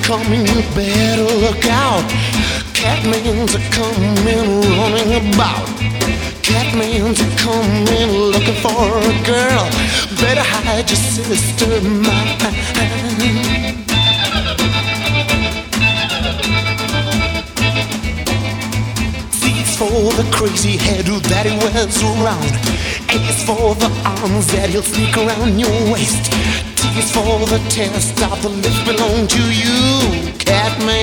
coming, you better look out. Catman's a coming, running about. Catman's a coming, looking for a girl. Better hide your sister, mine. C's for the crazy hairdo that he wears around. A's for the arms that he'll sneak around your waist. T's for the test of the lips belong to you, Catman.